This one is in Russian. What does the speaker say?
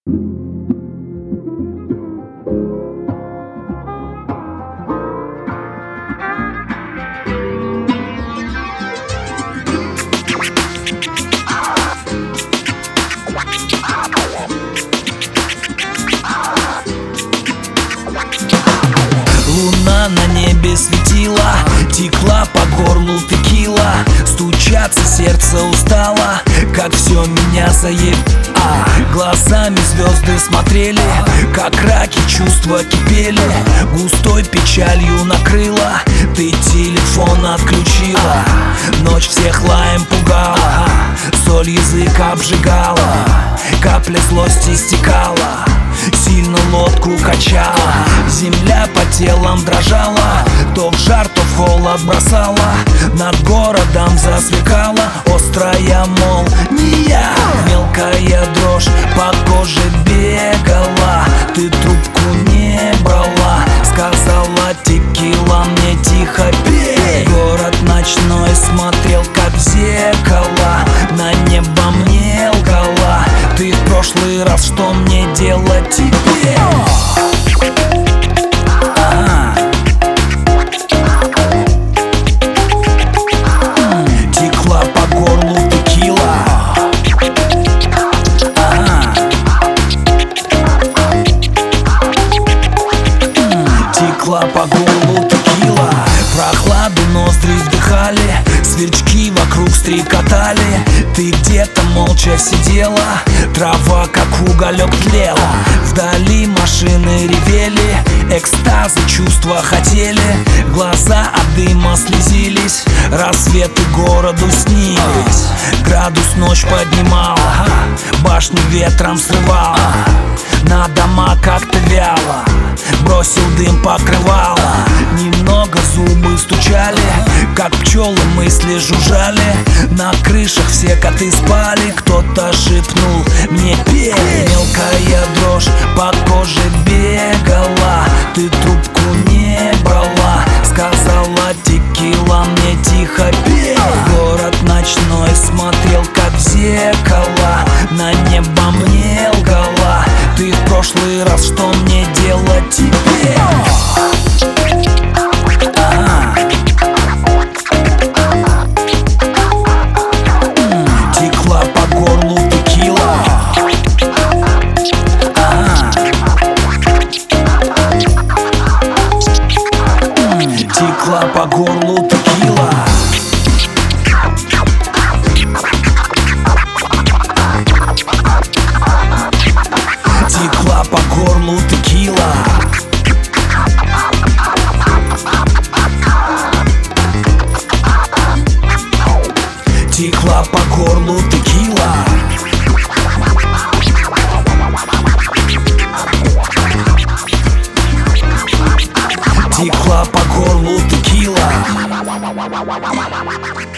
Луна на небе светила, текла по горлу текила. Стучаться сердце устало, как все меня Глазами звезды смотрели, как раки чувства кипели. Густой печалью накрыла, ты телефон отключила. Ночь всех лаем пугала, соль язык обжигала. Капля злости стекала, сильно лодку качала. Земля по телам дрожала, то в жар, то в холод бросала. Над городом засверкала острая молния. Мелкая дрожь по коже бегала, ты трубку не брала. Сказала текила мне тихо пей. Город ночной смотрел как в зеркало, на небо мне лгала. Ты в прошлый раз, что мне делать теперь? Текла по горлу текила. Текла по горлу текила. Прохладу ноздри вдыхали, сверчки вокруг стрекотали. Ты где-то молча сидела, трава как уголек тлела. Вдали машины ревели, экстазы чувства хотели. Глаза от дыма слезились, рассветы городу снились. Градус ночь поднимала, башню ветром срывала. На дома как-то вяло, бросил дым покрывало. Немного зубы стучали, как пчелы мысли жужжали. На крышах все коты спали, кто-то шепнул мне пей. Мелкая дрожь по коже бегала, ты трубку не брала. Сказала текила мне тихо пей. Город ночной смотрел как в зеркало, на небо мне лгала. Ты в прошлый раз, что мне делать теперь? Текла по горлу текила. Текла по горлу текила. Текла по горлу текила. Текла по горлу текила. Текла по горлу текила.